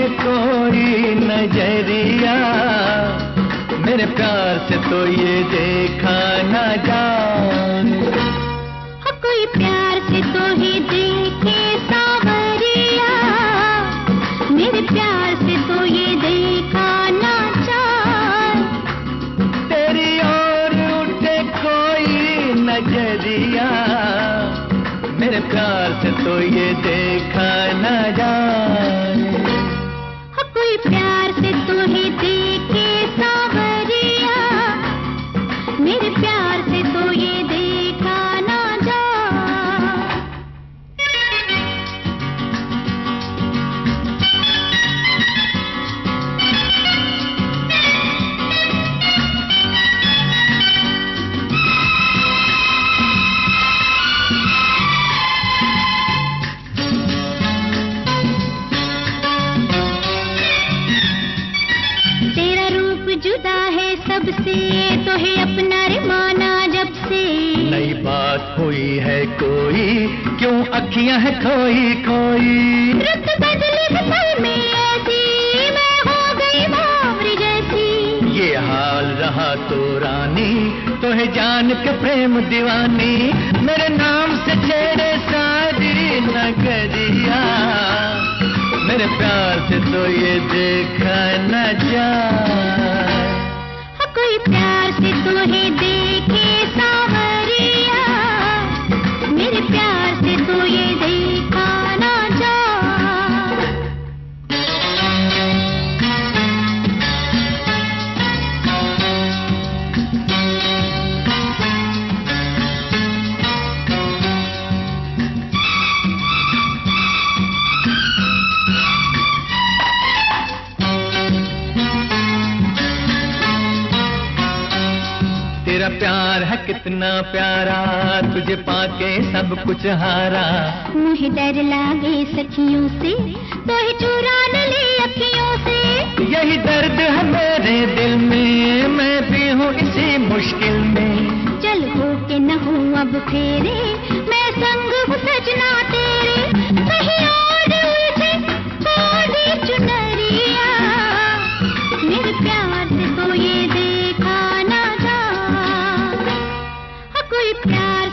कोई नजरिया, मेरे प्यार से तो ये देखा न जाए। कोई प्यार से तो ही देखे सावरिया, मेरे प्यार से तो ये देखा न जाए। तेरी ओर उठे कोई नजरिया, मेरे प्यार से तो ये देखा न जाए। कोई प्यार से तो ही देखे सावरिया, मेरे प्यार से तो ये देखा न जाए। तेरा रूप जुदा है सबसे, तो है अपना रे माना जब से। नई बात हुई है कोई, क्यों अखियां है खोई खोई। रुत बदली पल में ऐसी, मैं हो गई बावरी जैसी। ये हाल रहा तो रानी, तो है जान के प्रेम दीवानी। मेरे नाम से छेड़े सारी नगरिया, मेरे प्यार से तो ये देखा न जाए। कोई प्यार से तो ही देखे सावरिया, मेरे प्यार से तो ये देखा न जाए। तेरा प्यार है कितना प्यारा, तुझे पाके सब कुछ हारा। मुझे डर लागे सखियों से, तो ही चुरा न ले अखियों से। यही दर्द है मेरे दिल में, मैं भी हूँ इसी मुश्किल में। चल हो के न हूँ अब फेरे, मैं संग हूँ सजना तेरे। कहीं और उलझे छोड़ी चुनरिया, मेरे प्यार से तो ये देखा न जाए। कोई प्यार